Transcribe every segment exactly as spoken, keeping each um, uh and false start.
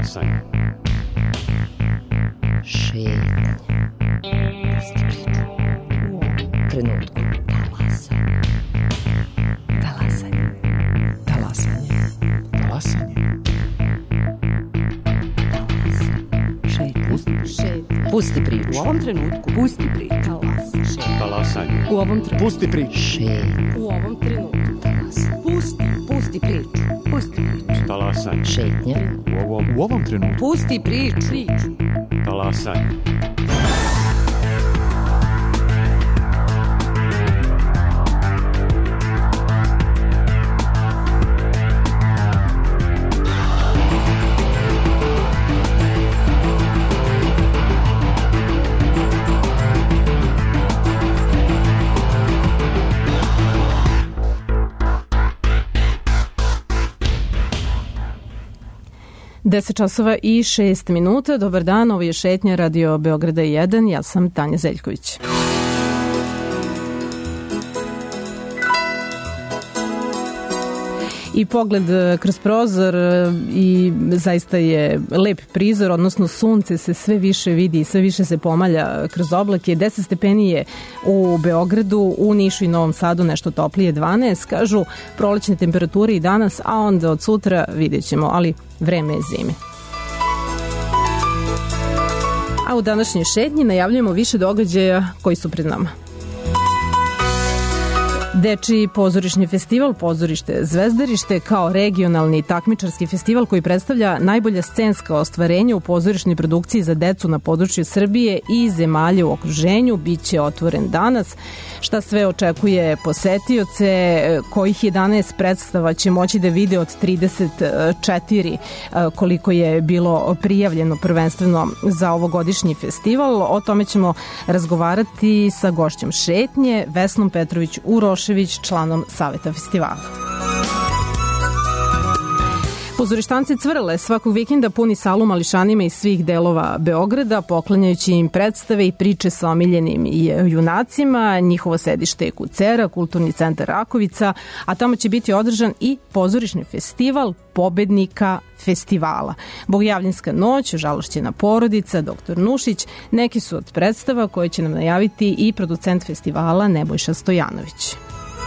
Talasanje. Šetnje. Pusti priču. U ovom trenutku. Talasanje. Talasanje. Talasanje. Talasanje. Šetnje. Pusti priču. U ovom trenutku. Pusti priču. Talasanje. Talasanje. U ovom trenutku. Pusti priču. Šetnje. U ovom trenutku. Talasanje. Pusti. Pusti priču. Pusti priču. Talasanje. Šetnje. U ovom, u ovom trenutku. Pusti priču. Priču. Talasanje. deset časova i šest minuta. Dobar dan, ovo je Šetnja Radio Beograda jedan. Ja sam Tanja Zeljković. I pogled kroz prozor i zaista je lep prizor, odnosno sunce se sve više vidi i sve više se pomalja kroz oblake. deset stepeni je u Beogradu, u Nišu i Novom Sadu nešto toplije dvanaest, kažu prolećne temperature i danas, a onda od sutra vidjet ćemo, ali vreme je zime. A u današnjoj šetnji najavljujemo više događaja koji su pred nama. Dečiji pozorišni festival Pozorište Zvezdarište kao regionalni takmičarski festival koji predstavlja najbolja scenska ostvarenja u pozorišnoj produkciji za decu na području Srbije i zemalja u okruženju biće otvoren danas. Šta sve očekuje posetioce, kojih jedanaest predstava će moći da vide od trideset četiri koliko je bilo prijavljeno prvenstveno za ovogodišnji festival. O tome ćemo razgovarati sa gošćom šetnje, Vesnom Petrović-Urošević, članom Saveta festivala. Pozorištanci Cvrle svakog vikenda puni salu mališanima iz svih delova Beograda, poklanjajući im predstave i priče sa omiljenim junacima. Njihovo sedište je Kucera, kulturni centar Rakovica, a tamo će biti održan i pozorišni festival pobednika festivala. Bogojavljanska noć, Žalošćena porodica, doktor Nušić, neki su od predstava koje će nam najaviti i producent festivala Nebojša Stojanović.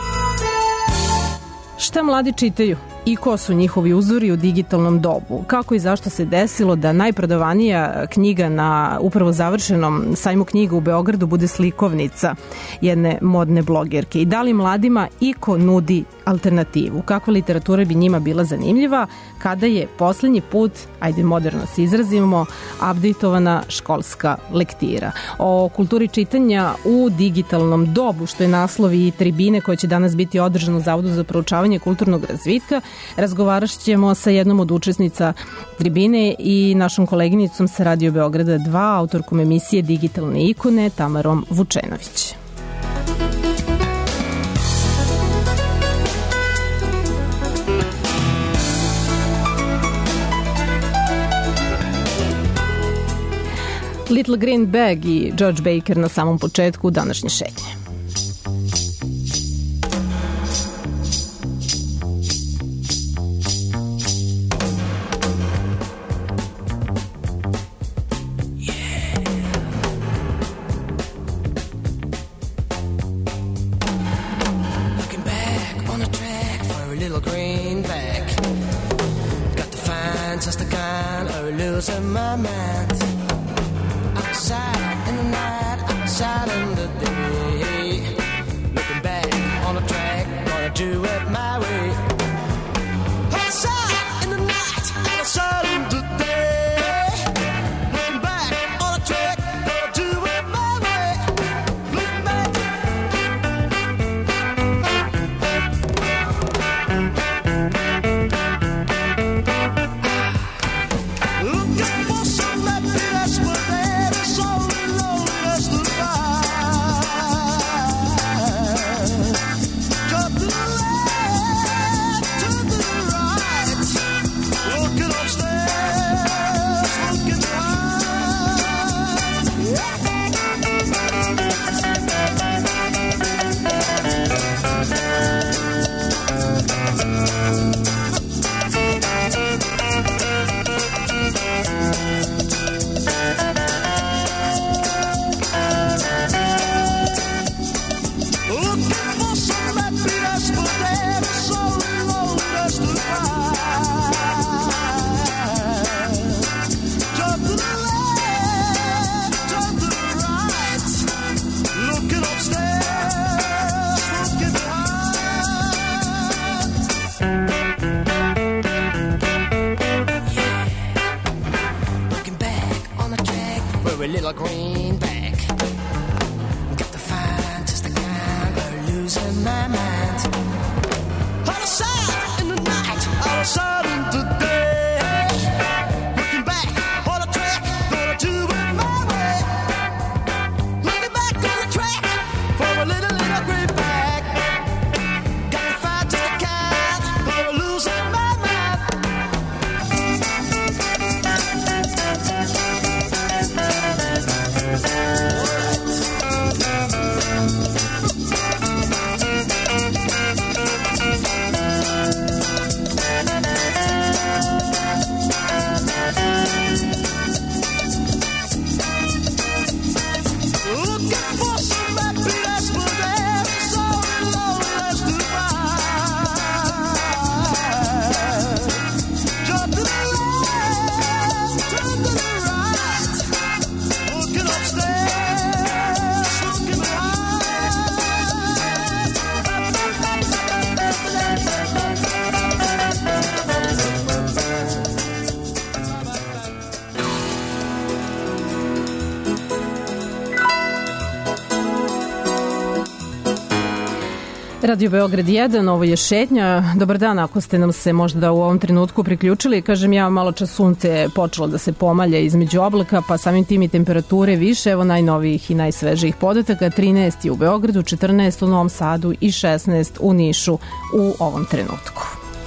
Šta mladi čitaju i ko su njihovi uzori u digitalnom dobu? Kako i zašto se desilo da najprodavanija knjiga na upravo završenom sajmu knjiga u Beogradu bude slikovnica jedne modne blogerke? I da li mladima iko nudi alternativu? Kakva literatura bi njima bila zanimljiva kada je poslednji put, ajde moderno se izrazimo, updateovana školska lektira? O kulturi čitanja u digitalnom dobu, što je naslov i tribine koje će danas biti održano u Zavodu za proučavanje kulturnog razvitka, razgovarat ćemo sa jednom od učesnica tribine i našom koleginicom sa Radio Beograda dva, autorkom emisije Digitalne ikone, Tamarom Vučenović. Little Green Bag i George Baker na samom početku današnje šetnje. Got the Radio Beograd jedan, ovo je šetnja. Dobar dan, ako ste nam se možda u ovom trenutku priključili. Kažem ja, malo čas sunce je počelo da se pomalja između oblaka, pa samim tim i temperature više. Evo najnovijih i najsvežijih podataka. trinaest je u Beogradu, četrnaest u Novom Sadu i šesnaest u Nišu u ovom trenutku.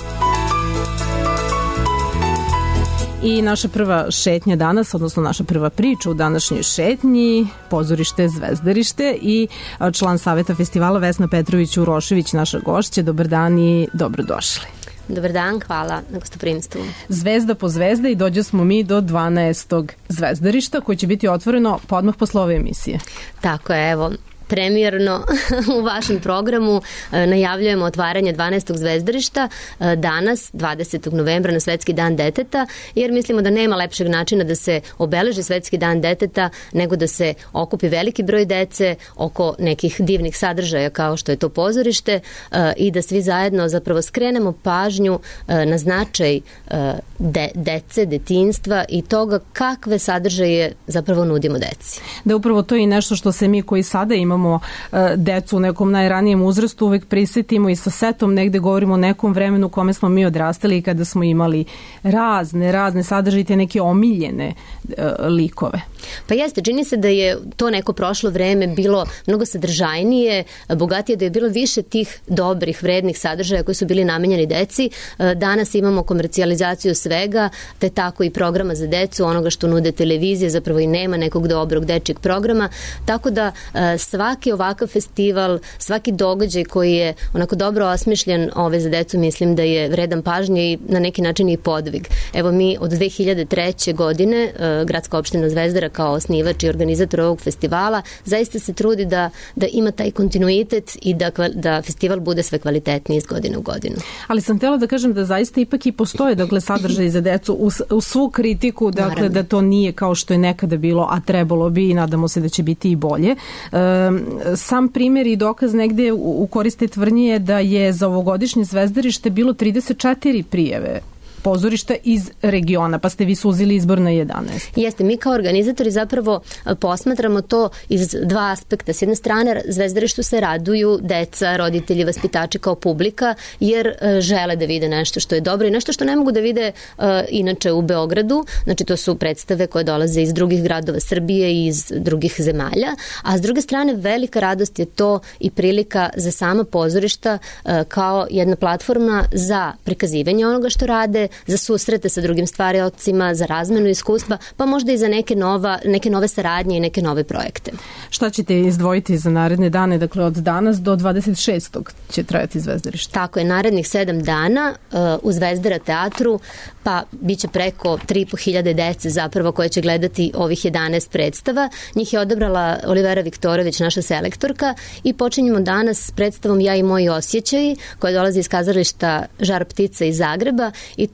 I naša prva šetnja danas, odnosno naša prva priča u današnjoj šetnji, pozorište Zvezdarište i član Saveta festivala Vesna Petrović-Urošević, naša gošća. Dobar dan i dobrodošli. Dobar dan, hvala na gostoprimstvu. Zvezda po zvezda i dođe smo mi do dvanaestog Zvezdarišta koje će biti otvoreno pa odmah posle ove emisije. Tako je, evo. Premijerno u vašem programu najavljujemo otvaranje dvanaestog Zvezdarišta danas, dvadesetog novembra, na Svetski dan deteta, jer mislimo da nema lepšeg načina da se obeleži Svetski dan deteta nego da se okupi veliki broj dece oko nekih divnih sadržaja kao što je to pozorište i da svi zajedno zapravo skrenemo pažnju na značaj de, dece, detinjstva i toga kakve sadržaje zapravo nudimo deci. Da upravo to je i nešto što se mi koji sada imamo decu u nekom najranijem uzrastu uvek prisetimo i sa setom negde govorimo o nekom vremenu u kome smo mi odrastali i kada smo imali razne, razne sadržaje, te neke omiljene likove. Pa jeste, čini se da je to neko prošlo vreme bilo mnogo sadržajnije, bogatije, da je bilo više tih dobrih, vrednih sadržaja koji su bili namenjeni deci. Danas imamo komercijalizaciju svega, te tako i programa za decu, onoga što nude televizije, zapravo i nema nekog dobrog dečjeg programa, tako da svaki ovakav festival, svaki događaj koji je onako dobro osmišljen ove za decu, mislim da je vredan pažnje i na neki način i podvig. Evo mi od dve hiljade treće. godine, Gradska opština Zvezdara kao osnivač i organizator ovog festivala, zaista se trudi da, da ima taj kontinuitet i da, da festival bude sve kvalitetniji iz godine u godinu. Ali sam htjela da kažem da zaista ipak i postoje dakle, sadržaj za decu u, u svu kritiku, dakle Naravno. Da to nije kao što je nekada bilo, a trebalo bi i nadamo se da će biti i bolje. E, sam primjer i dokaz negde u, u koriste tvrdnje je da je za ovogodišnje Zvezdarište bilo trideset četiri prijave pozorišta iz regiona, pa ste vi suzili izbor na jedanaest. Jeste, mi kao organizatori zapravo posmatramo to iz dva aspekta. S jedne strane, Zvezdarištu se raduju deca, roditelji, vaspitači kao publika, jer žele da vide nešto što je dobro i nešto što ne mogu da vide uh, inače u Beogradu. Znači, to su predstave koje dolaze iz drugih gradova Srbije i iz drugih zemalja. A s druge strane, velika radost je to i prilika za sama pozorišta uh, kao jedna platforma za prikazivanje onoga što rade, za susrete sa drugim stvariocima, za razmenu iskustva, pa možda i za neke, nova, neke nove saradnje i neke nove projekte. Šta ćete izdvojiti za naredne dane? Dakle, od danas do dvadeset šestog će trajati Zvezdarište. Tako je, narednih sedam dana uh, u Zvezdara teatru, pa bit će preko tri i po hiljade dece zapravo koje će gledati ovih jedanaest predstava. Njih je odabrala Olivera Viktorović, naša selektorka, i počinjemo danas s predstavom Ja i moji osjećaji, koja dolazi iz kazališta Žar ptica iz Zagreba, i to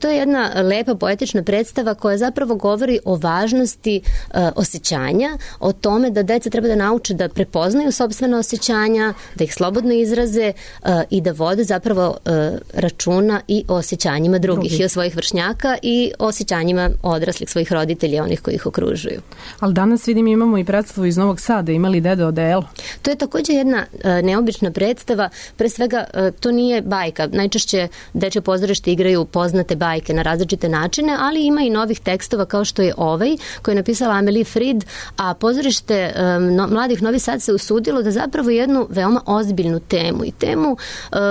to je jedna lepa poetična predstava koja zapravo govori o važnosti uh, osjećanja, o tome da deca treba da nauče da prepoznaju sopstvena osjećanja, da ih slobodno izraze uh, i da vode zapravo uh, računa i o osjećanjima drugih Drugi. i o svojih vršnjaka i o osjećanjima odraslih svojih roditelja, onih koji ih okružuju. Ali danas vidim imamo i predstavu iz Novog Sada, imali Dede Odelo. To je također jedna uh, neobična predstava, pre svega uh, to nije bajka. Najčešće dečje pozorište igraju poznate bajke na različite načine, ali ima i novih tekstova kao što je ovaj, koji je napisala Amelie Fried, a pozorište um, no, Mladih Novi Sad se usudilo da zapravo jednu veoma ozbiljnu temu i temu um,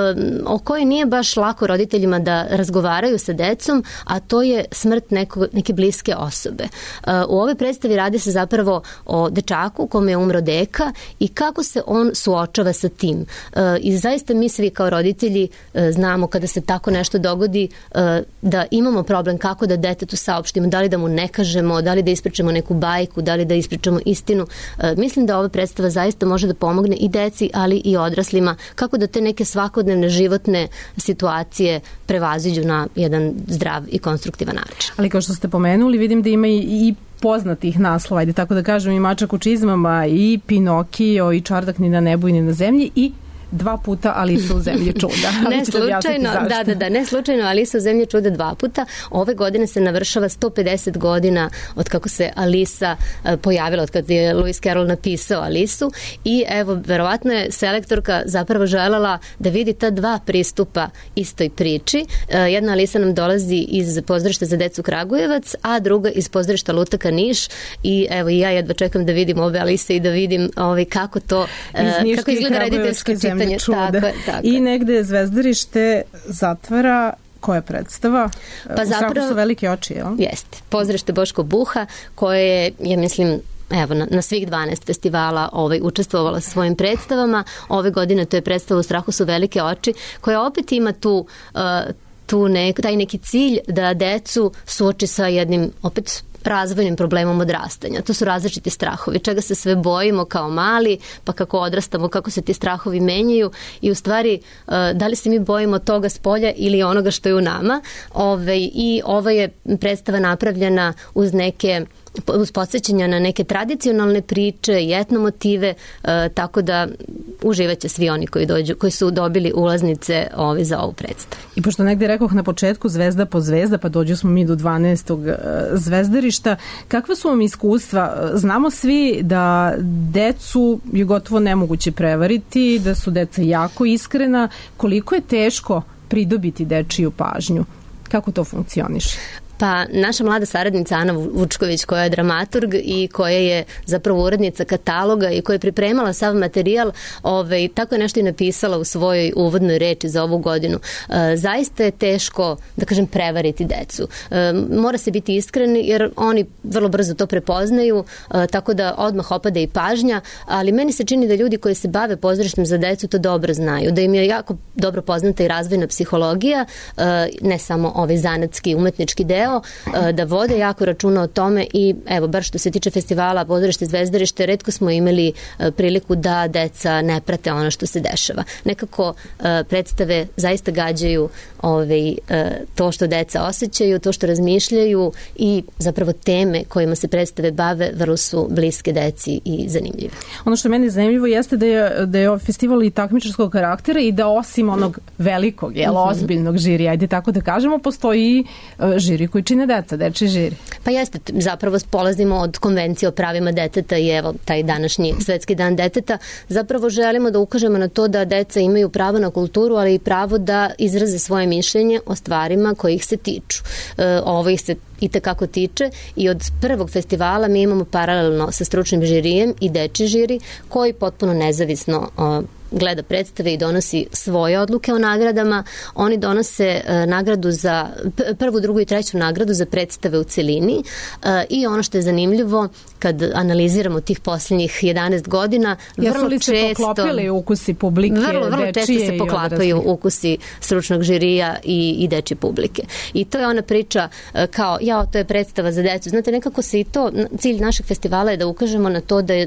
o kojoj nije baš lako roditeljima da razgovaraju sa decom, a to je smrt neko, neke bliske osobe. Uh, u ovoj predstavi radi se zapravo o dečaku kome je umro deka i kako se on suočava sa tim. Uh, I zaista mi svi kao roditelji uh, znamo kada se tako nešto dogodi uh, da imamo problem kako da detetu saopštimo, da li da mu ne kažemo, da li da ispričamo neku bajku, da li da ispričamo istinu. Uh, mislim da ova predstava zaista može da pomogne i deci, ali i odraslima, kako da te neke svakodnevne životne situacije prevaziđu na jedan zdrav i konstruktivan način. Ali kao što ste pomenuli, vidim da ima i, i poznatih naslova, ajde tako da kažem, i Mačak u čizmama, i Pinokio, i Čardak ni na nebu i ni na zemlji, i dva puta Alisa u zemlji čuda. Ne slučajno, da, da, da, ne slučajno Alisa u zemlji čuda dva puta. Ove godine se navršava sto pedeset godina od kako se Alisa pojavila, od kad je Lewis Carroll napisao Alisu i evo, verovatno je selektorka zapravo želela da vidi ta dva pristupa istoj priči. Jedna Alisa nam dolazi iz pozorišta za decu Kragujevac, a druga iz pozorišta Lutaka Niš i evo i ja jedva čekam da vidim ove Alise i da vidim ovaj, kako to, kako izgleda rediteljsko čitanje. Tako, tako. I negde Zvezdarište zatvara koja predstava? Pa zapravo, u strahu su velike oči, jel? Jeste. Pozorište Boško Buha, koje je, ja mislim, evo, na, na svih dvanaest festivala ovaj, učestvovala sa svojim predstavama. Ove godine to je predstava U strahu su velike oči, koja opet ima tu, uh, tu nek, taj neki cilj da decu suoči sa jednim, opet, razvojnim problemom odrastanja. To su različiti strahovi, čega se sve bojimo kao mali, pa kako odrastamo, kako se ti strahovi menjaju i u stvari da li se mi bojimo toga s polja ili onoga što je u nama. Ove, I ova je predstava napravljena uz neke uz podsjećanja na neke tradicionalne priče i etnomotive, e, tako da uživaće svi oni koji dođu, koji su dobili ulaznice ovi za ovu predstavu. I pošto negdje rekoh na početku zvezda po zvezda, pa dođu smo mi do dvanaestog zvezdarišta, kakva su vam iskustva? Znamo svi da decu je gotovo nemoguće prevariti, da su deca jako iskrena. Koliko je teško pridobiti dečiju pažnju? Kako to funkcioniše? Pa naša mlada saradnica Ana Vučković, koja je dramaturg i koja je zapravo urednica kataloga i koja je pripremala sav materijal, ovaj, tako je nešto i napisala u svojoj uvodnoj reči za ovu godinu. E, zaista je teško, da kažem, prevariti decu. E, mora se biti iskreni jer oni vrlo brzo to prepoznaju, e, tako da odmah opade i pažnja, ali meni se čini da ljudi koji se bave pozorištem za decu to dobro znaju, da im je jako dobro poznata i razvojna psihologija, e, ne samo ovaj zanatski, umetnički deo, da vode jako računa o tome i evo, bar što se tiče festivala Pozorište Zvezdarište, retko smo imali priliku da deca ne prate ono što se dešava. Nekako predstave zaista gađaju ovaj, to što deca osjećaju, to što razmišljaju i zapravo teme kojima se predstave bave vrlo su bliske deci i zanimljive. Ono što je meni zanimljivo jeste da je, da je ovaj festival i takmičarskog karaktera i da osim onog velikog, jel, mm-hmm. ozbiljnog žirija, ajde tako da kažemo, postoji žiri koji čine deca, dečiji žiri. Pa jeste, zapravo polazimo od konvencije o pravima deteta i evo taj današnji Svetski dan deteta. Zapravo želimo da ukažemo na to da deca imaju pravo na kulturu, ali i pravo da izraze svoje mišljenje o stvarima koji ih se tiču. E, ovo ih se i tekako tiče i od prvog festivala mi imamo paralelno sa stručnim žirijem i dečiji žiri koji potpuno nezavisno o, gleda predstave i donosi svoje odluke o nagradama. Oni donose e, nagradu za prvu, drugu i treću nagradu za predstave u celini e, i ono što je zanimljivo kad analiziramo tih posljednjih jedanaest godina, Jesu vrlo li se često poklopili ukusi publike, vrlo, vrlo često se poklapaju ukusi stručnog žirija i, i dečje publike. I to je ona priča e, kao, ja, to je predstava za decu. Znate, nekako se i to, cilj našeg festivala je da ukažemo na to da je, da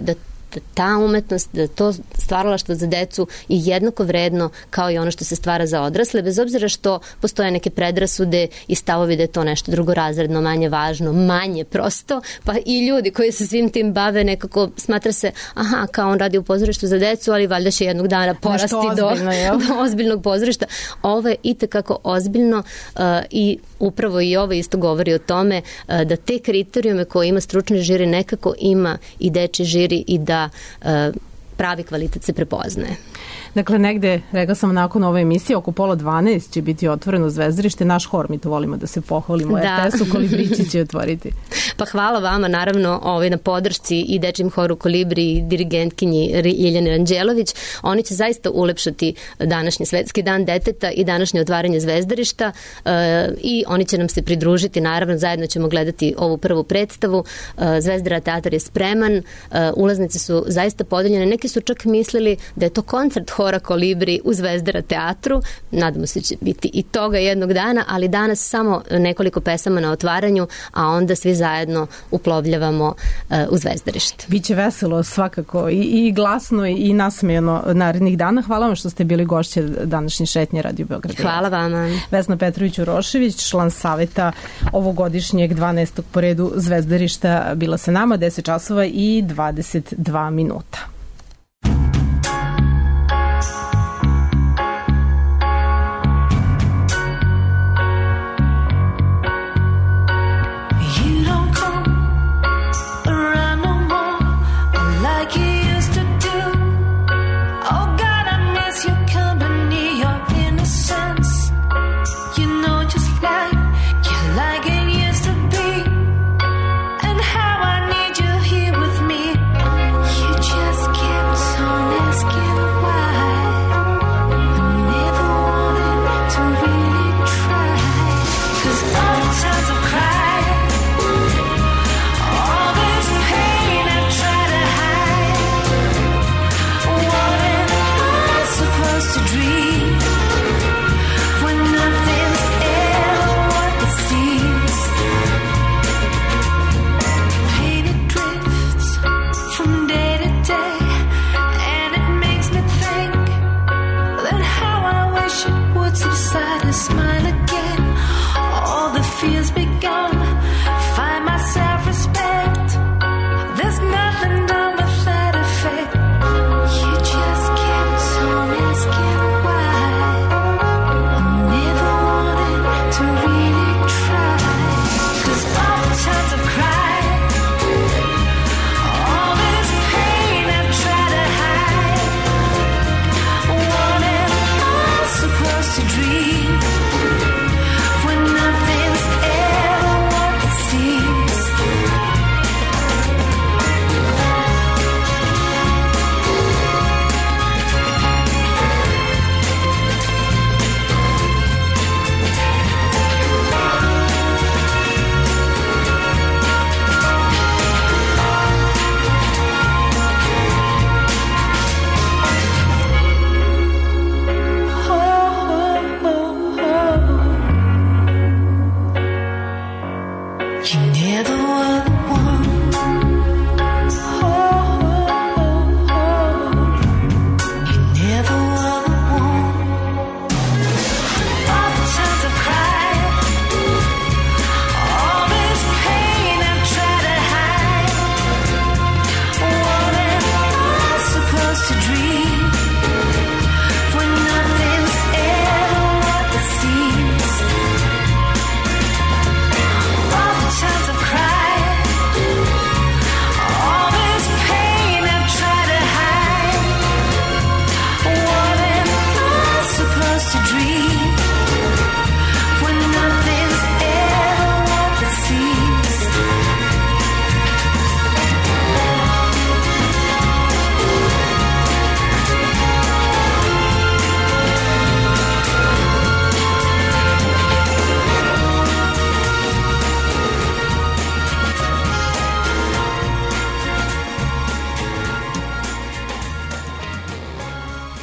da ta umetnost, da to stvaralaštvo za decu je jednako vredno kao i ono što se stvara za odrasle, bez obzira što postoje neke predrasude i stavovi da je to nešto drugorazredno, manje važno, manje prosto, pa i ljudi koji se svim tim bave nekako smatra se, aha, kao on radi u pozorištu za decu, ali valjda će jednog dana porasti do, do ozbiljnog pozorišta. Ovo je itekako ozbiljno uh, i upravo i ovo isto govori o tome uh, da te kriterijume koje ima stručni žiri nekako ima i deči žiri i da uh, pravi kvalitet se prepoznaje. Dakle, negde, rekla sam nakon ove emisije, oko pola dvanaest će biti otvoreno zvezdarište. Naš hor, mi to volimo da se pohvalimo. Da. R T S-u Kolibrići će otvoriti. Pa hvala vama, naravno, ovaj, na podršci i Dečjem horu Kolibri i dirigentkinji Ljiljani Ranđelović. Oni će zaista ulepšati današnji Svetski dan deteta i današnje otvaranje zvezdarišta e, i oni će nam se pridružiti. Naravno, zajedno ćemo gledati ovu prvu predstavu. E, Zvezdara teatar je spreman. E, ulaznice su zaista podeljene. Neki su čak mislili da je to koncert hora Kolibri u Zvezdara teatru. Nadamo se će biti i toga jednog dana, ali danas samo nekoliko pesama na otvaranju, a onda svi zajedno uplovljavamo uh, u zvezdarište. Biće veselo svakako i, i glasno i nasmejano narednih dana. Hvala vam što ste bili gošće današnje šetnje Radio Beograd. Hvala vama. Vesna Petrović-Urošević, član saveta ovogodišnjeg dvanaestog po redu zvezdarišta, bila sa nama, deset časova i dvadeset dva minuta.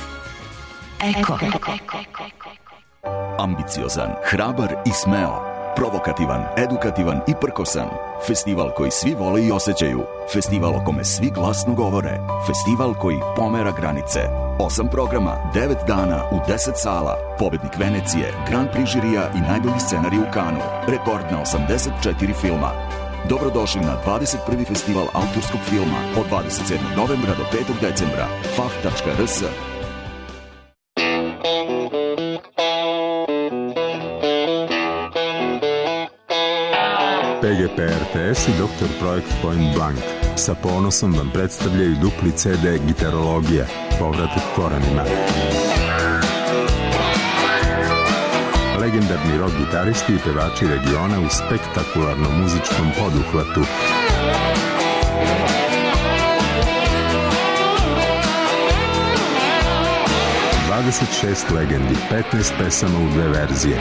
Eko. Ambiciozan, hrabar i smeo. Provokativan, edukativan i prkosan. Festival koji svi vole i osjećaju. Festival o kome svi glasno govore. Festival koji pomera granice. Osam programa, devet dana u deset sala. Pobednik Venecije, Grand Prix žirija i najbolji scenarij u Kanu. Rekord na osamdeset četiri filma. Dobrodošli na dvadeset prvi festival autorskog filma od dvadeset sedmog novembra do petog decembra. f a f tačka r s. P G P R T S i doktor Projekt Point Blank sa ponosom vam predstavljaju dupli C D Gitarologija, povratak korenima. Legendarni rock gitaristi i pevači regiona u spektakularnom muzičkom poduhvatu. dvadeset šest legendi, petnaest pesama u dve verzije.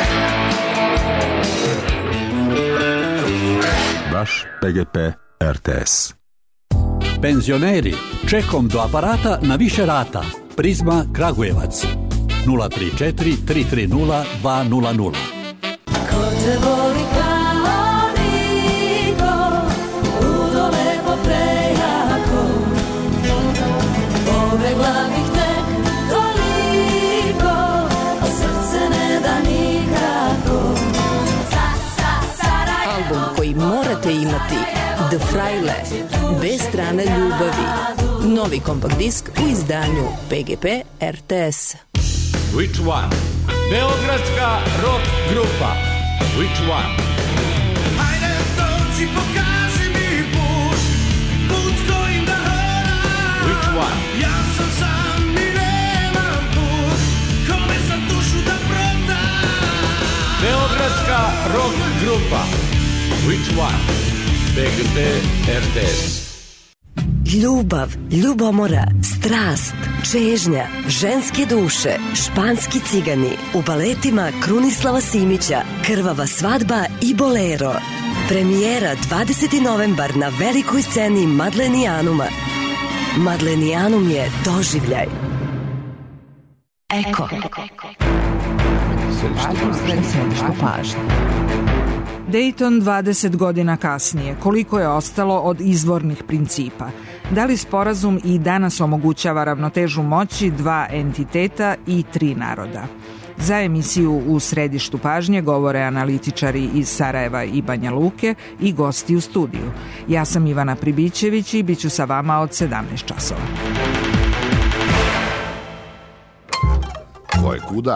Vaš P G P R T S. Penzioneri, čekom do aparata na više rata. Prizma Kragujevac. nula tri četiri tri tri nula dva nula nula. Ko te voli kao niko, ludo lepo prejako, pobegla bih tek toliko, a srce ne da nikako. Album koji morate imati, The Fraile, dve strane ljubavi. Novi kompakt disk u izdanju P G P R T S. Which one? Beogradska rock grupa. Which one? Hajde, dođi, pokaži mi put, put kojim da hodam. Which one? Ja sam sam i nemam put, kome sam dušu da prodam. Beogradska rock grupa. Which one? P G P R T S. Ljubav, ljubomora, strast, čežnja, ženske duše, španski cigani, u baletima Krunislava Simića, Krvava svadba i Bolero. Premijera dvadeseti novembar na velikoj sceni Madlenijanuma. Madlenijanum je doživljaj. Eko. Središte pažnje. Dayton dvadeset godina kasnije. Koliko je ostalo od izvornih principa? Da li sporazum i danas omogućava ravnotežu moći dva entiteta i tri naroda? Za emisiju U središtu pažnje govore analitičari iz Sarajeva i Banja Luke i gosti u studiju. Ja sam Ivana Pribićević i bit ću sa vama od sedamnaest časova. Ko je kuda?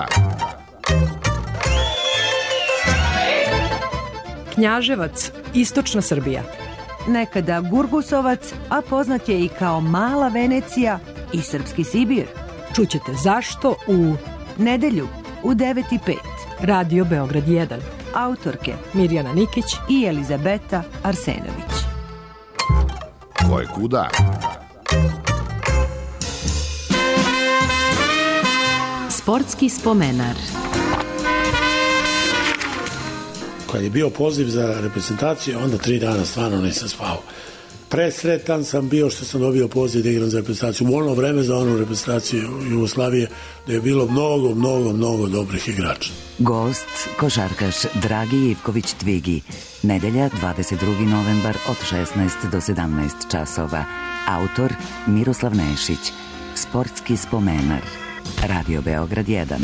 Knjaževac, istočna Srbija. Nekada Gurgusovac, a poznat je i kao Mala Venecija i Srpski Sibir. Čućete zašto u nedelju u devet i pet. Radio Beograd jedan. Autorke Mirjana Nikić i Elizabeta Arsenović. Ko je kuda? Sportski spomenar. Kad je bio poziv za reprezentaciju, onda tri dana stvarno nisam spao. Presretan sam bio što sam dobio poziv da igram za reprezentaciju. U ono vreme za onu reprezentaciju Jugoslavije da je bilo mnogo, mnogo, mnogo dobrih igrača. Gost, košarkaš Dragi Ivković Tvigi. Nedelja, dvadeset drugi novembar od šesnaest do sedamnaest časova. Autor Miroslav Nešić. Sportski spomenar. Radio Beograd jedan.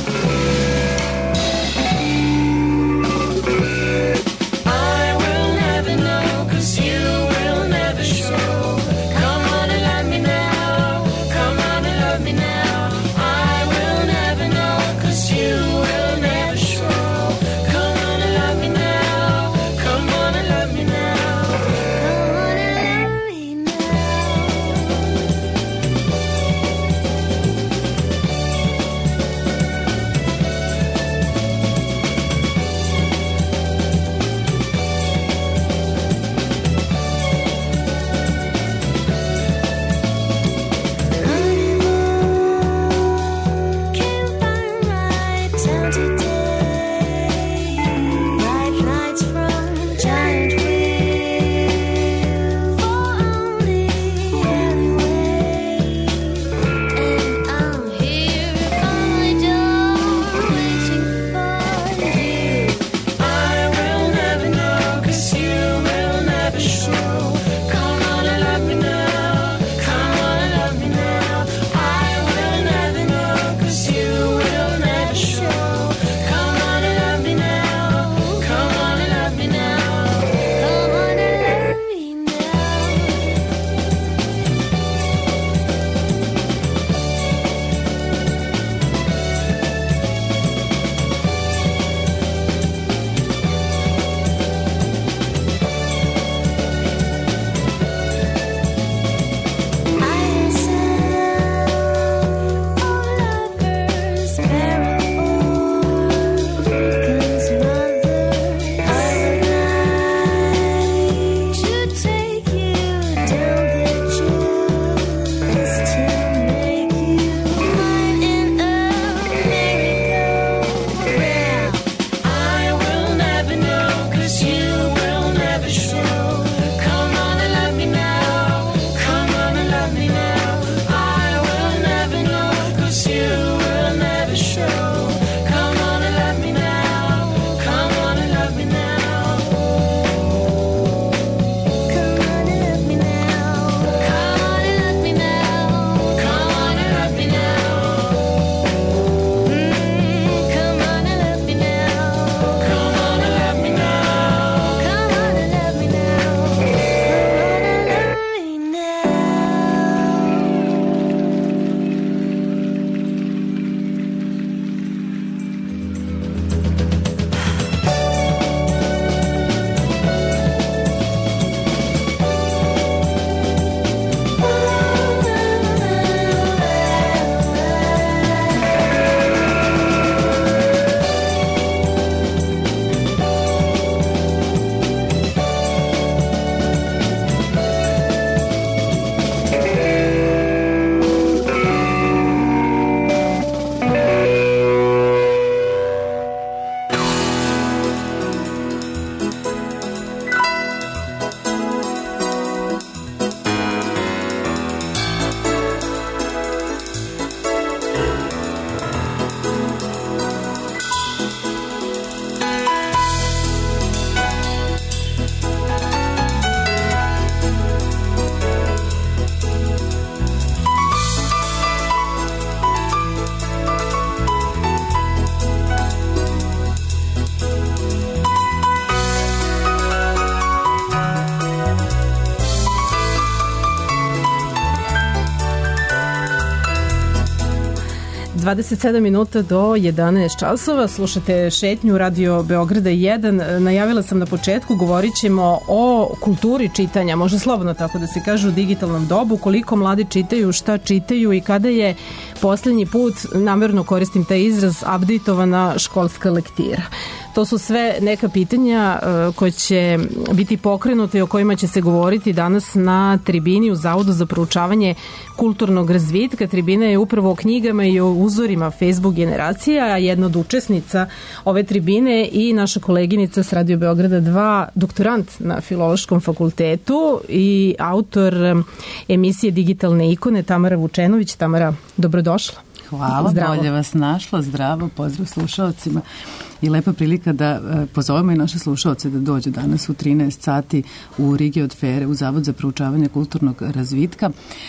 dvadeset sedam minuta do jedanaest časova. Slušate Šetnju Radio Beograda jedan. Najavila sam na početku, govorit ćemo o kulturi čitanja, može slobodno tako da se kaže, u digitalnom dobu, koliko mladi čitaju, šta čitaju i kada je poslednji put, namerno koristim taj izraz, updateovana školska lektira. To su sve neka pitanja koje će biti pokrenute i o kojima će se govoriti danas na tribini u Zavodu za proučavanje kulturnog razvitka. Tribina je upravo o knjigama i o uzorima Facebook generacija, a jedna od učesnica ove tribine i naša koleginica s Radio Beograda dva, doktorant na Filološkom fakultetu i autor emisije Digitalne ikone, Tamara Vučenović. Tamara, dobrodošla. Hvala, zdravo. Bolje vas našla, zdravo, pozdrav slušalcima i lepa prilika da pozovemo i naše slušalce da dođu danas u trinaest sati u Rigi od Fere, u Zavod za proučavanje kulturnog razvitka.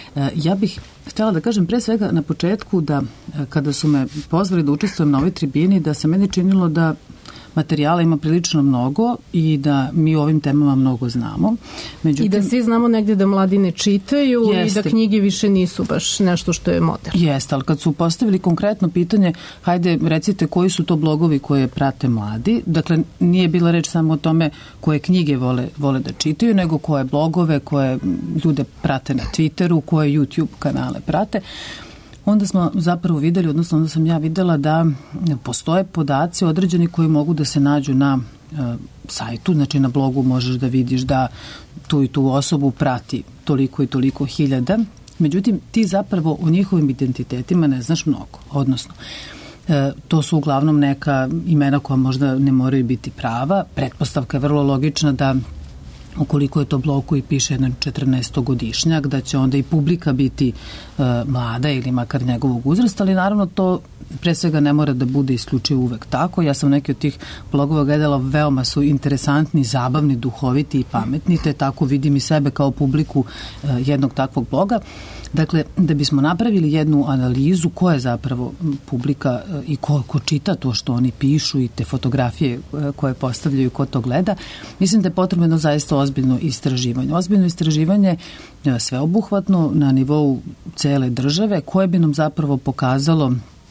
Ja bih htjela da kažem pre svega na početku da kada su me pozvali da učestvujem na ovoj tribini, da se meni činilo da materijala ima prilično mnogo i da mi o ovim temama mnogo znamo. Međutim, I da svi znamo negdje da mladi ne čitaju jeste. I da knjige više nisu baš nešto što je moderno. Jeste, ali kad su postavili konkretno pitanje, hajde recite koji su to blogovi koje prate mladi, dakle nije bila reč samo o tome koje knjige vole, vole da čitaju, nego koje blogove, koje ljude prate na Twitteru, koje YouTube kanale prate. Onda smo zapravo videli, odnosno onda sam ja videla da postoje podaci određeni koji mogu da se nađu na e, sajtu, znači na blogu možeš da vidiš da tu i tu osobu prati toliko i toliko hiljada, međutim ti zapravo o njihovim identitetima ne znaš mnogo, odnosno e, to su uglavnom neka imena koja možda ne moraju biti prava, pretpostavka je vrlo logična da ukoliko je to blog koji piše jedan četrnaestogodišnjak, da će onda i publika biti e, mlada ili makar njegovog uzrasta, ali naravno to pre svega ne mora da bude isključivo uvek tako. Ja sam neki od tih blogova gledala, veoma su interesantni, zabavni, duhoviti i pametni, te tako vidim i sebe kao publiku e, jednog takvog bloga. Dakle, da bismo napravili jednu analizu ko je zapravo publika i ko, ko čita to što oni pišu i te fotografije koje postavljaju, ko to gleda, mislim da je potrebno zaista ozbiljno istraživanje. Ozbiljno istraživanje sveobuhvatno na nivou cele države koje bi nam zapravo pokazalo,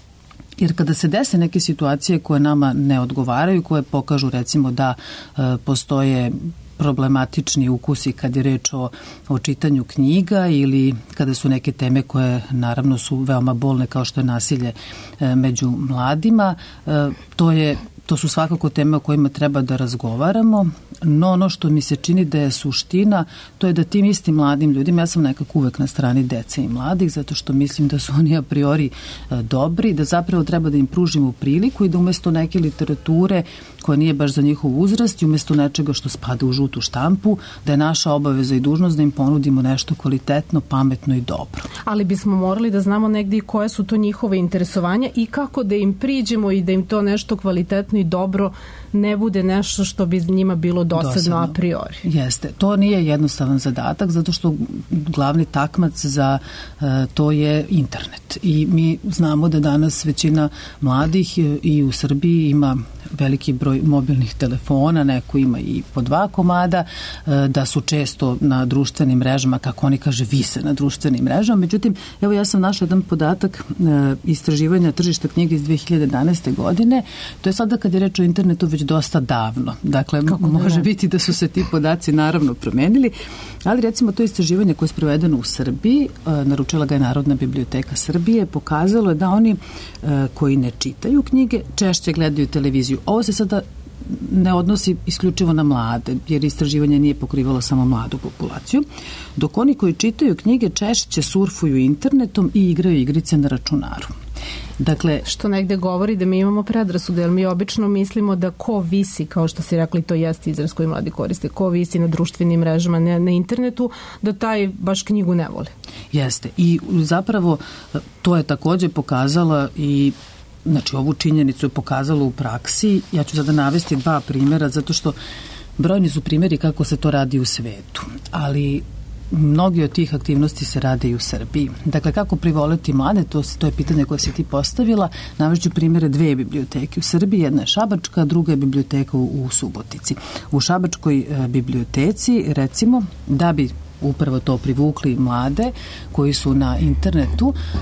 jer kada se dese neke situacije koje nama ne odgovaraju, koje pokažu recimo da e, postoje problematični ukusi kad je reč o, o čitanju knjiga ili kada su neke teme koje naravno su veoma bolne kao što je nasilje e, među mladima, e, to je To su svakako teme o kojima treba da razgovaramo, no ono što mi se čini da je suština, to je da tim istim mladim ljudima, ja sam nekako uvek na strani dece i mladih, zato što mislim da su oni a priori e, dobri, da zapravo treba da im pružimo priliku i da umesto neke literature koja nije baš za njihov uzrast i umesto nečega što spada u žutu štampu, da je naša obaveza i dužnost da im ponudimo nešto kvalitetno, pametno i dobro. Ali bismo morali da znamo negdje koje su to njihove interesovanja i kako da im priđemo i da im to nešto kvalitetno i dobro ne bude nešto što bi njima bilo dosadno, dosadno a priori. Jeste. To nije jednostavan zadatak zato što glavni takmac za uh, to je internet. I mi znamo da danas većina mladih i u Srbiji ima veliki broj mobilnih telefona, neko ima i po dva komada, da su često na društvenim mrežama, kako oni kaže, vise na društvenim mrežama. Međutim, evo ja sam našla jedan podatak istraživanja tržišta knjige iz dve hiljade jedanaeste. godine. To je sada kad je reč o internetu već dosta davno. Dakle, kako može ne? biti da su se ti podaci naravno promenili, ali recimo to istraživanje koje je sprovedeno u Srbiji, naručila ga je Narodna biblioteka Srbije, pokazalo je da oni koji ne čitaju knjige češće gledaju televiziju. Ovo se sada ne odnosi isključivo na mlade, jer istraživanje nije pokrivalo samo mladu populaciju, dok oni koji čitaju knjige češće surfuju internetom i igraju igrice na računaru. Dakle, što negde govori da mi imamo predrasude, jer mi obično mislimo da ko visi, kao što si rekli, to jeste izraz koji mladi koriste, ko visi na društvenim mrežama, na, na internetu, da taj baš knjigu ne voli. Jeste. I zapravo to je takođe pokazala i znači ovu činjenicu je pokazalo u praksi. Ja ću sada navesti dva primjera, zato što brojni su primjeri kako se to radi u svetu, ali mnogi od tih aktivnosti se rade i u Srbiji. Dakle, kako privoliti mlade, to, to je pitanje koje si ti postavila. Navešću primjere dve biblioteke u Srbiji, jedna je šabačka, druga je biblioteka u, u Subotici. U šabačkoj e, biblioteci, recimo, da bi upravo to privukli mlade koji su na internetu,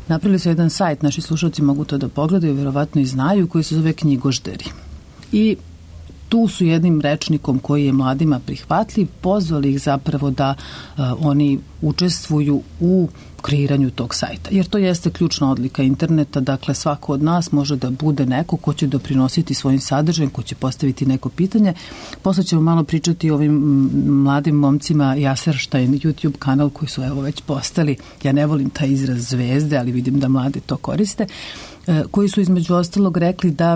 napravili su jedan sajt, naši slušalci mogu to da pogledaju, vjerovatno i znaju, koji se zove Knjigožderi. I tu su jednim rečnikom koji je mladima prihvatljiv, pozvali ih zapravo da uh, oni učestvuju u kreiranju tog sajta. Jer to jeste ključna odlika interneta, dakle svako od nas može da bude neko ko će doprinositi svojim sadržajem, ko će postaviti neko pitanje. Posle ćemo malo pričati o ovim mladim momcima Jaserštajn, YouTube kanal koji su evo već postali, ja ne volim taj izraz zvezde, ali vidim da mladi to koriste, uh, koji su između ostalog rekli da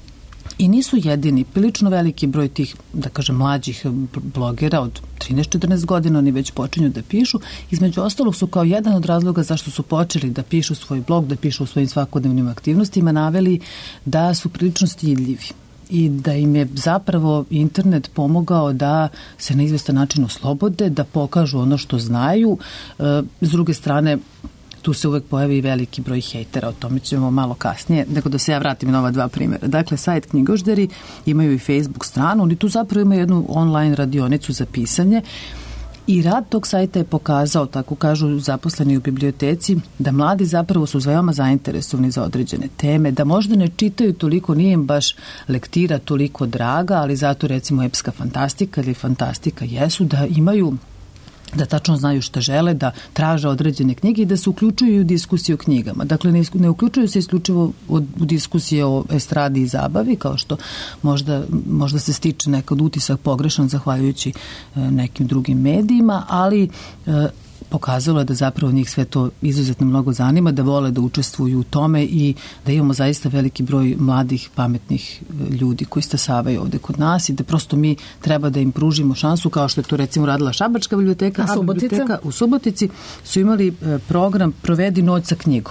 i nisu jedini, prilično veliki broj tih, da kažem, mlađih blogera od trinaest četrnaest godina, oni već počinju da pišu. Između ostalog su kao jedan od razloga zašto su počeli da pišu svoj blog, da pišu o svojim svakodnevnim aktivnostima, naveli da su prilično stidljivi i da im je zapravo internet pomogao da se na izvestan način oslobode, da pokažu ono što znaju. S druge strane, tu se uvek pojavi i veliki broj hejtera, o tome ćemo malo kasnije, nego da se ja vratim na ova dva primjera. Dakle, sajt Knjigožderi, imaju i Facebook stranu, oni tu zapravo imaju jednu online radionicu za pisanje i rad tog sajta je pokazao, tako kažu zaposleni u biblioteci, da mladi zapravo su veoma zainteresovani za određene teme, da možda ne čitaju toliko, nije im baš lektira toliko draga, ali zato recimo epska fantastika ili fantastika jesu, da imaju da tačno znaju šta žele, da traže određene knjige i da se uključuju u diskusiju o knjigama. Dakle, ne, ne uključuju se isključivo u, u diskusije o estradi i zabavi, kao što možda, možda se stiče nekad utisak pogrešan zahvaljujući e, nekim drugim medijima, ali e, pokazalo je da zapravo njih sve to izuzetno mnogo zanima, da vole da učestvuju u tome i da imamo zaista veliki broj mladih, pametnih ljudi koji stasavaju ovde kod nas i da prosto mi treba da im pružimo šansu, kao što je to recimo radila Šabačka biblioteka, a, a biblioteka u Subotici su imali program Provedi noć sa knjigom.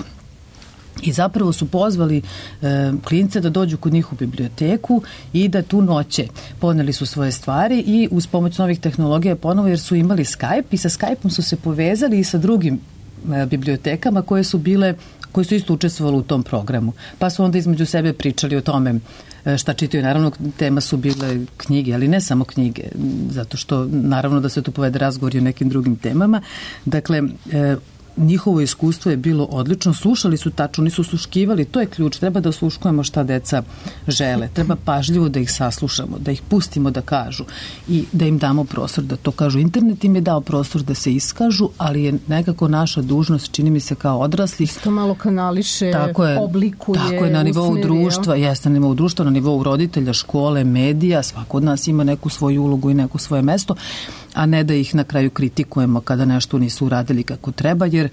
I zapravo su pozvali e, klince da dođu kod njih u biblioteku i da tu noće poneli su svoje stvari i uz pomoć novih tehnologija ponovo, jer su imali Skype i sa Skype-om su se povezali i sa drugim e, bibliotekama koje su bile, koje su isto učestvovali u tom programu. Pa su onda između sebe pričali o tome e, šta čitaju. Naravno, tema su bile knjige, ali ne samo knjige, zato što naravno da se tu povede razgovor i o nekim drugim temama. Dakle, e, njihovo iskustvo je bilo odlično, slušali su tačno, oni su sluškivali, to je ključ, treba da osluškujemo šta deca žele, treba pažljivo da ih saslušamo, da ih pustimo da kažu i da im damo prostor da to kažu. Internet im je dao prostor da se iskažu, ali je nekako naša dužnost, čini mi se kao odraslih, to malo kanališe, tako je, oblikuje, tako je, na nivou usmeri, društva, jeste na nivou društva, na nivou roditelja, škole, medija, svako od nas ima neku svoju ulogu i neko svoje mesto, a ne da ih na kraju kritikujemo kada nešto nisu uradili kako treba, jer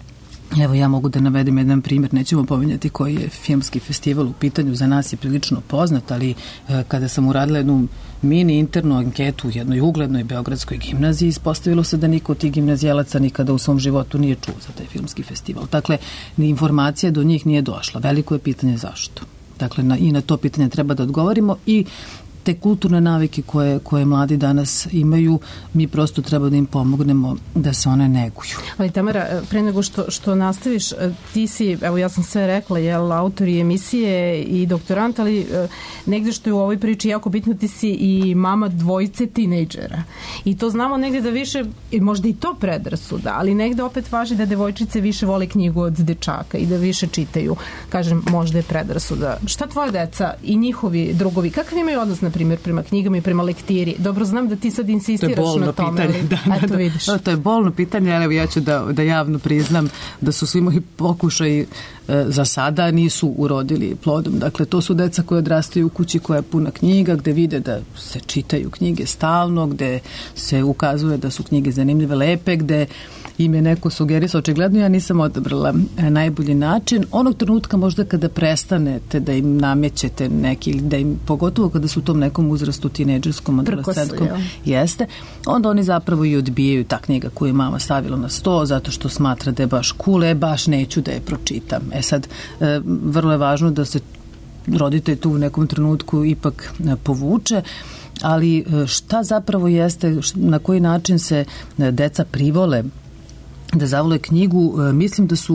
evo ja mogu da navedem jedan primjer, nećemo pominjati koji je filmski festival u pitanju, za nas je prilično poznat, ali e, kada sam uradila jednu mini internu anketu u jednoj uglednoj beogradskoj gimnaziji, ispostavilo se da niko od tih gimnazijalaca nikada u svom životu nije čuo za taj filmski festival. Dakle, ni informacija do njih nije došla. Veliko je pitanje zašto. Dakle, na, i na to pitanje treba da odgovorimo i te kulturne navike koje, koje mladi danas imaju, mi prosto treba da im pomognemo da se one neguju. Ali Tamara, pre nego što, što nastaviš, ti si, evo ja sam sve rekla, jel, autor i emisije i doktorant, ali negde što je u ovoj priči jako bitno, ti si i mama dvojice tinejdžera. I to znamo negde da više, možda i to predrasuda, ali negde opet važi da devojčice više vole knjigu od dečaka i da više čitaju. Kažem, možda je predrasuda. Šta tvoja deca i njihovi drugovi, kakav imaju odnos na primjer prema knjigama i prema lektiri? Dobro, znam da ti sad insistiraš na tome. Pitanje, ali, da, eto, da, vidiš. Da, to je bolno pitanje, ali ja ću da, da javno priznam da su svi moji pokušaji e, za sada nisu urodili plodom. Dakle, to su deca koje odrastaju u kući koja je puna knjiga, gde vide da se čitaju knjige stalno, gde se ukazuje da su knjige zanimljive, lepe, gde im je neko sugerisao. Očigledno ja nisam odabrala e, najbolji način. Onog trenutka možda kada prestanete da im namećete neki, da im, pogotovo kada su u tom nekom uzrastu tinejdžerskom, adolescentkom, jeste, onda oni zapravo i odbijaju ta knjiga koju je mama stavila na sto zato što smatra da je baš cool, e, baš neću da je pročitam. E sad, e, vrlo je važno da se roditelj tu u nekom trenutku ipak e, povuče, ali e, šta zapravo jeste, na koji način se e, deca privole da zavole knjigu, e, mislim da su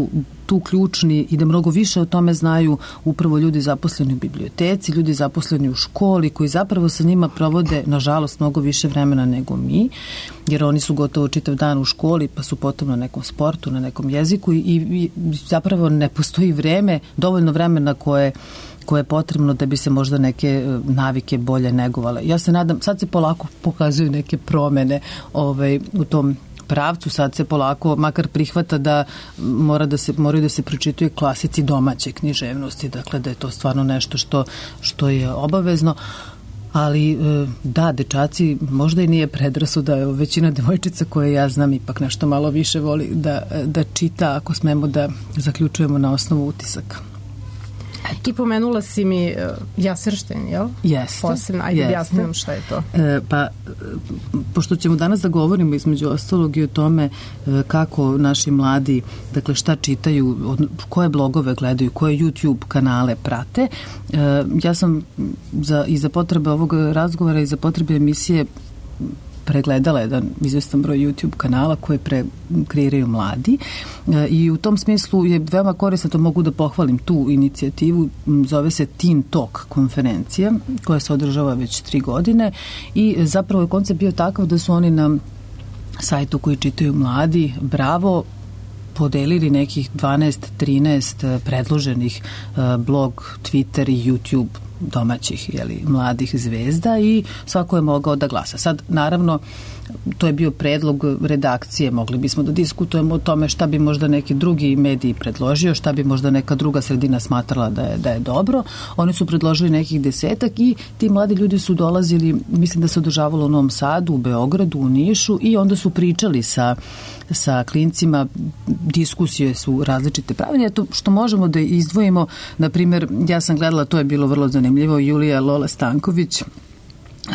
tu ključni i da mnogo više o tome znaju upravo ljudi zaposleni u biblioteci, ljudi zaposleni u školi koji zapravo sa njima provode nažalost mnogo više vremena nego mi, jer oni su gotovo čitav dan u školi pa su potom na nekom sportu, na nekom jeziku i, i zapravo ne postoji vreme, dovoljno vremena koje koje je potrebno da bi se možda neke navike bolje negovale. Ja se nadam, sad se polako pokazuju neke promene ovaj, u tom pravcu, sad se polako makar prihvata da mora da se moraju da se pročituje klasici domaće književnosti, dakle da je to stvarno nešto što što je obavezno. Ali da, dečaci možda i nije predrasuda, evo većina devojčica koje ja znam ipak nešto malo više voli da, da čita, ako smemo da zaključujemo na osnovu utisaka. Eto. I pomenula si mi uh, Jasrštajn, jel? Jeste. Posebno, ajde objasni nam šta je to. E, pa, pošto ćemo danas da govorimo između ostalog i o tome e, kako naši mladi, dakle šta čitaju, od, koje blogove gledaju, koje YouTube kanale prate, e, ja sam za, i za potrebe ovog razgovora i za potrebe emisije pregledala jedan izvestan broj YouTube kanala koje pre, kreiraju mladi e, i u tom smislu je veoma korisno, to mogu da pohvalim tu inicijativu, zove se Teen Talk konferencija koja se održava već tri godine i zapravo je koncept bio takav da su oni na sajtu koji čitaju mladi Bravo podelili nekih dvanaest trinaest predloženih blog, Twitter i YouTube domaćih, jeli, mladih zvezda i svako je mogao da glasa. Sad, naravno, to je bio predlog redakcije, mogli bismo da diskutujemo o tome šta bi možda neki drugi mediji predložio, šta bi možda neka druga sredina smatrala da je, da je dobro. Oni su predložili nekih desetak i ti mladi ljudi su dolazili, mislim da se održavalo u Novom Sadu, u Beogradu, u Nišu i onda su pričali sa sa klincima, diskusije su različite pravine, to što možemo da izdvojimo, na primjer, ja sam gledala, to je bilo vrlo zanimljivo, Julija Lola Stanković, Uh,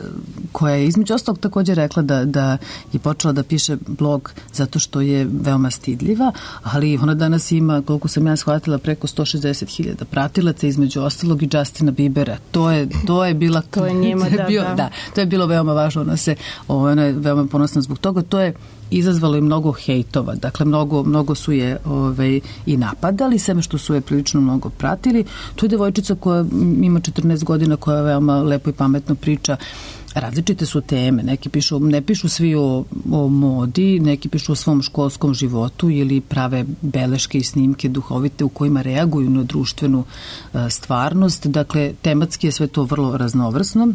koja je između ostalog također rekla da, da je počela da piše blog zato što je veoma stidljiva, ali ona danas ima, koliko sam ja shvatila, preko sto šezdeset hiljada pratilaca, između ostalog i Justina Biebera. To je, to je bila... to je njima, da, bio, da. da. To je bilo veoma važno, ona se, ona je veoma ponosna zbog toga. To je izazvalo i mnogo hejtova, dakle mnogo, mnogo su je ovaj, i napadali, sve što su je prilično mnogo pratili. To je devojčica koja ima četrnaest godina, koja veoma lepo i pametno priča. Različite su teme, neki pišu, ne pišu svi o, o modi, neki pišu o svom školskom životu ili prave beleške i snimke duhovite u kojima reaguju na društvenu uh, stvarnost, dakle tematski je sve to vrlo raznovrsno.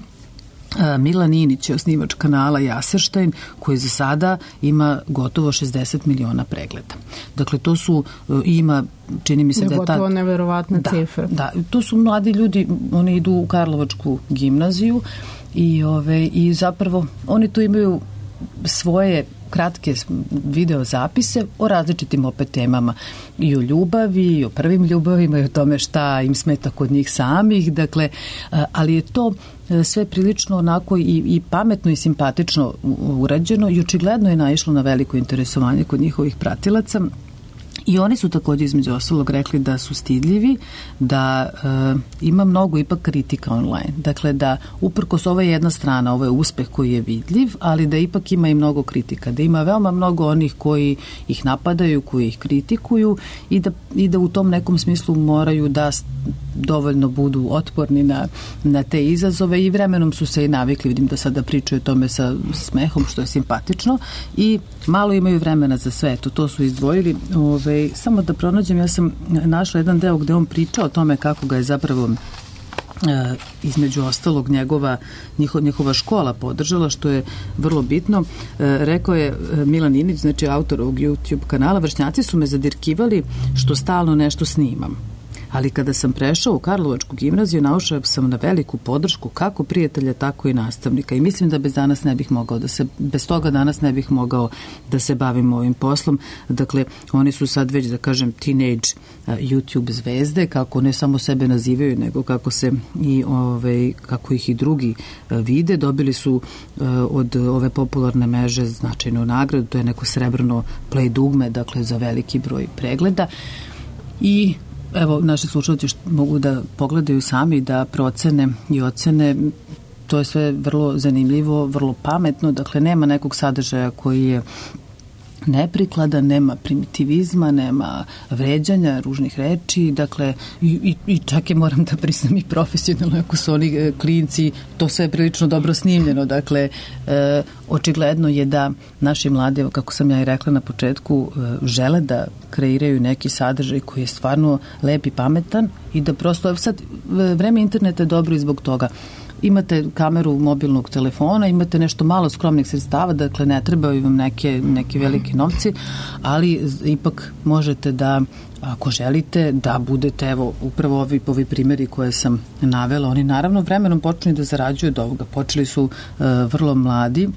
Milan Inić je osnivač kanala Jasrštajn koji za sada ima gotovo šezdeset miliona pregleda. Dakle, to su, ima, čini mi se ne, da je ta... Gotovo neverovatna da, cifra. Da, to su mladi ljudi, oni idu u Karlovačku gimnaziju i, ove, i zapravo oni tu imaju svoje kratke video zapise o različitim opet temama i o ljubavi, i o prvim ljubavima i o tome šta im smeta kod njih samih, dakle, ali je to sve prilično onako i, i pametno i simpatično urađeno i očigledno je naišlo na veliko interesovanje kod njihovih pratilaca. I oni su također između ostalog rekli da su stidljivi, da e, ima mnogo ipak kritika online. Dakle, da uprkos ova jedna strana, ovo je uspeh koji je vidljiv, ali da ipak ima i mnogo kritika. Da ima veoma mnogo onih koji ih napadaju, koji ih kritikuju i da, i da u tom nekom smislu moraju da dovoljno budu otporni na, na te izazove i vremenom su se i navikli. Vidim da sada pričaju o tome sa smehom, što je simpatično i malo imaju vremena za sve. To, to su izdvojili. Ove, samo da pronađem, ja sam našla jedan deo gde on priča o tome kako ga je zapravo e, između ostalog njegova, njiho, njihova škola podržala, što je vrlo bitno. E, rekao je Milan Inić, znači autor ovog YouTube kanala, vršnjaci su me zadirkivali što stalno nešto snimam. Ali kada sam prešao u Karlovačku gimnaziju, naučio sam na veliku podršku kako prijatelja, tako i nastavnika. I mislim da bez danas ne bih mogao da se, bez toga danas ne bih mogao da se bavim ovim poslom. Dakle, oni su sad već, da kažem, teenage YouTube zvezde, kako ne samo sebe nazivaju, nego kako se i ove, kako ih i drugi vide. Dobili su od ove popularne mreže značajnu nagradu, to je neko srebrno play dugme, dakle, za veliki broj pregleda. I evo, naši slušalci mogu da pogledaju sami, da procene i ocene. To je sve vrlo zanimljivo, vrlo pametno, dakle nema nekog sadržaja koji je neprikladan, nema primitivizma, nema vređanja, ružnih reči, dakle i, i, i čak je, moram da priznam, i profesionalno, ako su oni e, klinci, to sve je prilično dobro snimljeno, dakle e, očigledno je da naši mladi, evo kako sam ja i rekla na početku, e, žele da kreiraju neki sadržaj koji je stvarno lep i pametan i da prosto, sad vreme interneta je dobro i zbog toga. Imate kameru mobilnog telefona, imate nešto malo skromnih sredstava, dakle ne trebaju vam neke, neke velike novci, ali ipak možete da, ako želite, da budete, evo, upravo ovi, ovi primjeri koje sam navela, oni naravno vremenom počnu da zarađuju od ovoga. Počeli su uh, vrlo mladi,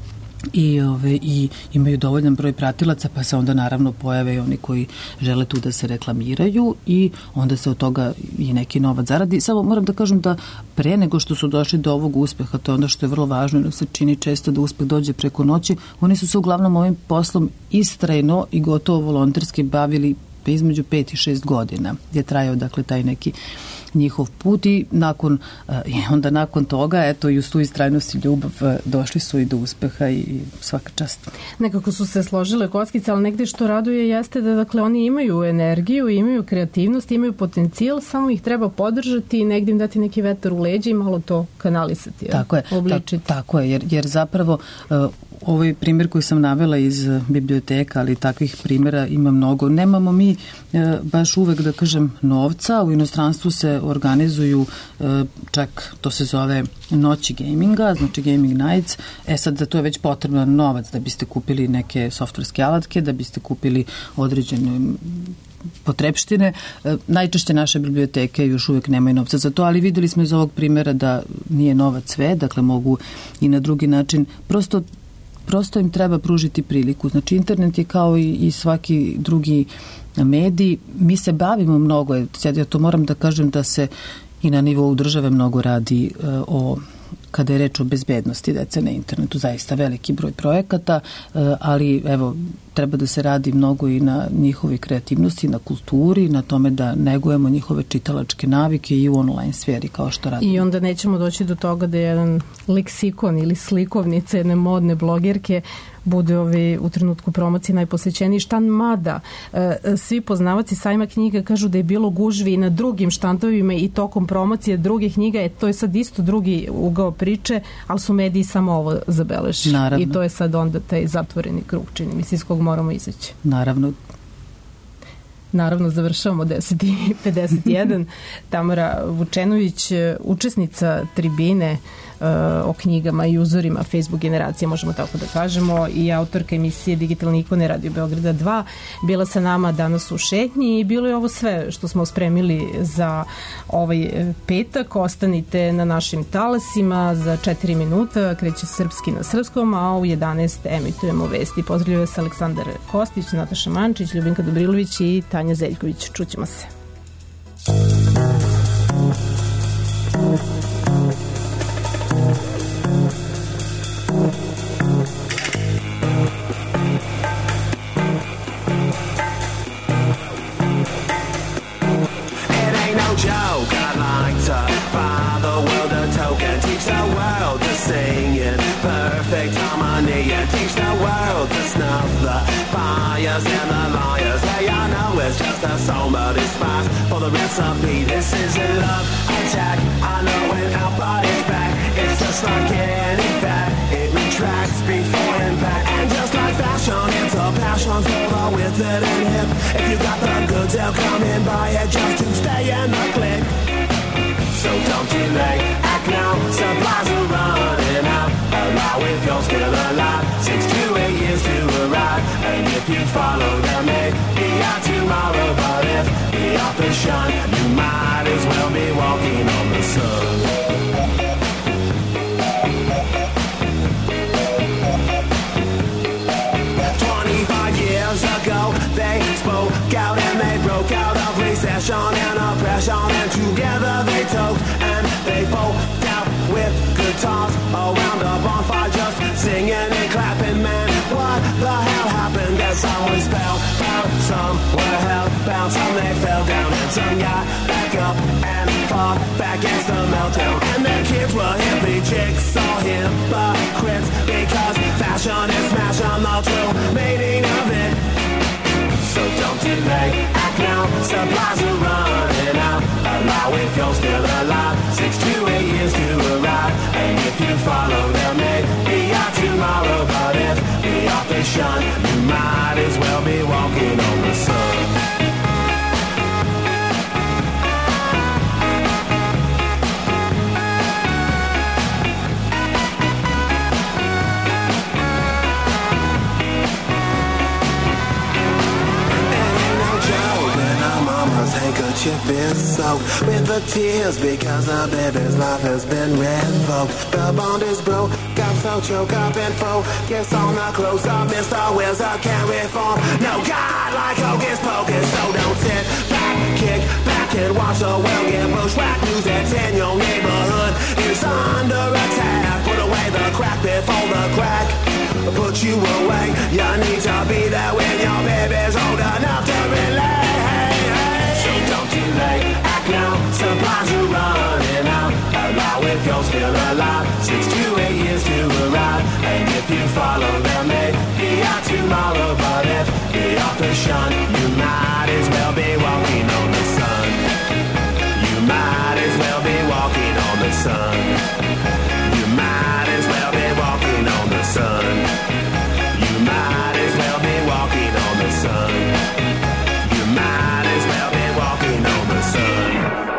i ove i imaju dovoljan broj pratilaca, pa se onda naravno pojave i oni koji žele tu da se reklamiraju i onda se od toga i neki novac zaradi. Samo moram da kažem da pre nego što su došli do ovog uspeha, to je onda što je vrlo važno, jer se čini često da uspeh dođe preko noći, oni su se uglavnom ovim poslom istrajno i gotovo volonterski bavili između pet i šest godina je trajao, dakle, taj neki njihov put i nakon, i onda nakon toga, eto, i uz tu istrajnost i ljubav došli su i do uspeha i svaka čast. Nekako su se složile kockice, ali negde što raduje jeste da, dakle, oni imaju energiju, imaju kreativnost, imaju potencijal, samo ih treba podržati i negde im dati neki vetar u leđa i malo to kanalisati. Tako je, ta, tako je, jer, jer zapravo uh, ovaj primjer koji sam navela iz biblioteka, ali takvih primjera ima mnogo. Nemamo mi e, baš uvek, da kažem, novca. U inostranstvu se organizuju, e, čak to se zove noći gaminga, znači gaming nights. E sad, za to je već potreban novac da biste kupili neke softverske alatke, da biste kupili određene potrepštine. E, najčešće naše biblioteke još uvek nemaju novca za to, ali videli smo iz ovog primjera da nije novac sve, dakle mogu i na drugi način. Prosto Prosto im treba pružiti priliku. Znači, internet je kao i, i svaki drugi medij. Mi se bavimo mnogo, ja to moram da kažem da se i na nivou države mnogo radi uh, o, kada je reč o bezbednosti dece na internetu, zaista veliki broj projekata, uh, ali evo, treba da se radi mnogo i na njihovoj kreativnosti, na kulturi, na tome da negujemo njihove čitalačke navike i u online sferi, kao što radimo. I onda nećemo doći do toga da je jedan leksikon ili slikovnice jedne modne blogerke bude ovi u trenutku promocije najposvećeniji štan, mada e, svi poznavaci sajma knjiga kažu da je bilo gužvi i na drugim štandovima i tokom promocije drugih knjiga, je to je sad isto drugi ugao priče, ali su mediji samo ovo zabeležili. Naravno. I to je sad onda taj zatvoreni krug, čini mi se, iz kog moramo izaći. Naravno. Naravno, završavamo deset i pedeset jedan. Tamara Vučenović, učesnica tribine uh, o knjigama i uzorima Facebook generacije, možemo tako da kažemo, i autorka emisije Digitalne ikone Radio Beograda dva, bila sa nama danas u šetnji i bilo je ovo sve što smo spremili za ovaj petak. Ostanite na našim talasima, za četiri minuta kreće Srpski na srpskom, a u jedanaest emitujemo vesti. Pozdravljaju vas Aleksandar Kostić, Nataša Mančić, Ljubinka Dobrilović i Tanja Zeljković. Čućemo se. Perfect harmony and teach the world to snuff the fires and the liars. Hey, I know it's just a song, but it's fast for the recipe. This is a love attack. I know when our body's back, it's just like any fat. It retracts before impact, and just like fashion, it's a passion for the withered and hip. If you got the goods, they'll come and buy it just to stay in the clique. So don't delay, act now, supplies are running out. Allow if you're still alive, six to eight years to arrive. And if you follow them, maybe out tomorrow. But if the authors shine, you might as well be walking on the sun. Twenty-five years ago, they spoke out and they broke out of recession and oppression, and together they took and they folk out with guitars around a bonfire, just singing and clapping. Man, what the hell happened? That some was spellbound, some were hellbound, some they fell down, and some got back up and fought back against the meltdown. And their kids were hippie chicks, all hypocrites, because fashion passion and smash on the true meaning of it. So don't delay, act now, supplies are running out. Allow if you're still alive, six to eight years to arrive. And if you follow them, maybe out tomorrow. But if the author's shun, you might as well be walking on the sun. Handkerchief is soaked with the tears because the baby's life has been revoked. The bond is broke, got so choke up and focus on the close up. Mister Wizard can't reform. No God like Hocus Pocus, so don't sit back, kick back and watch the world get bushwhacked. News that's in your neighborhood is under attack. Put away the crack before the crack put you away. You need to be there when your baby's old enough to relate. Don't delay, act now, supplies are running out. Allow if you're still alive, six to eight years to arrive. And if you follow them, maybe out tomorrow. But if the author's shun, you might as well be walking on the sun. You might as well be walking on the sun. You might as well be walking on the sun. You might as well be walking on the sun. You might as well be walking on the sun.